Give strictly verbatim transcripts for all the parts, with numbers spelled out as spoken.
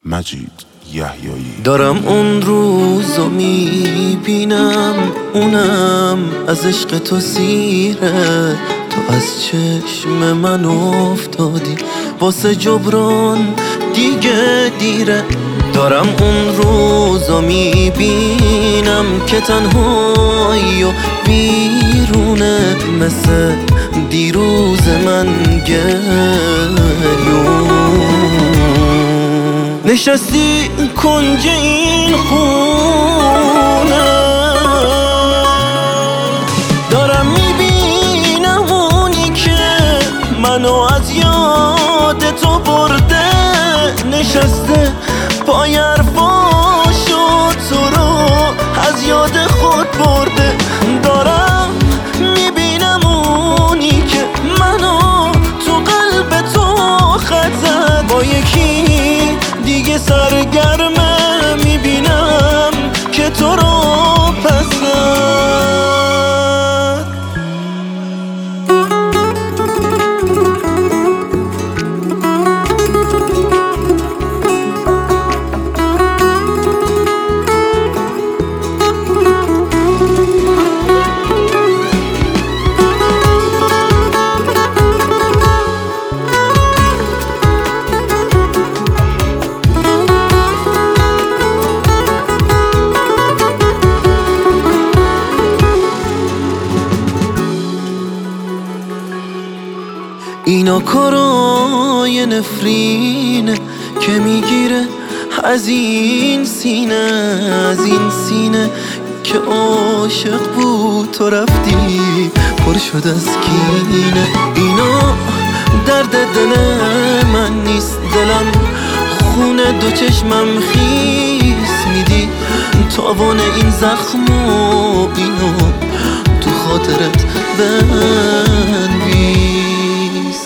مجید یحیایی. دارم اون روزو میبینم، اونم از عشق تو سیره. تو از چشم من افتادی، واسه جبران دیگه دیره. دارم اون روزو میبینم که تنهایی و بیرونه، مثل دیروز من گریون. نشستی کنج این خونه، دارم میبینم اونی که منو از یاد تو برده. نشسته پای حرفاشو تو رو از یاد خود برده. دارم میبینم اونی که منو تو قلب تو خط زد، با یکی دیگه سرگرمه. میبینم که تو رو پس زد. اینا کارای نفرینه که میگیره از این سینه، از این سینه که عاشق بود تو رفتی پر شد از کینه. اینا درد دل من نیست، دلم خونه دو چشمم خیس میدی. تاوان این زخم و اینو تو خاطرت بنویس.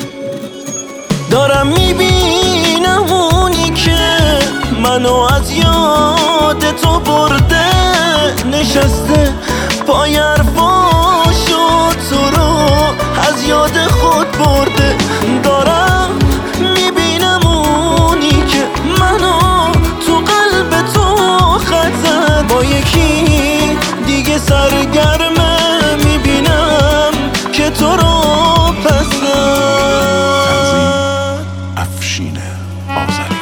دارم میبینم اونی که منو از یاد تو برده. نشسته پای حرفاشو تو رو از یاد خود برده. دارم میبینم اونی که منو تو قلب تو خط زد، با یکی دیگه سرگرمه. میبینم که تو رو پس زد. افشین آذری.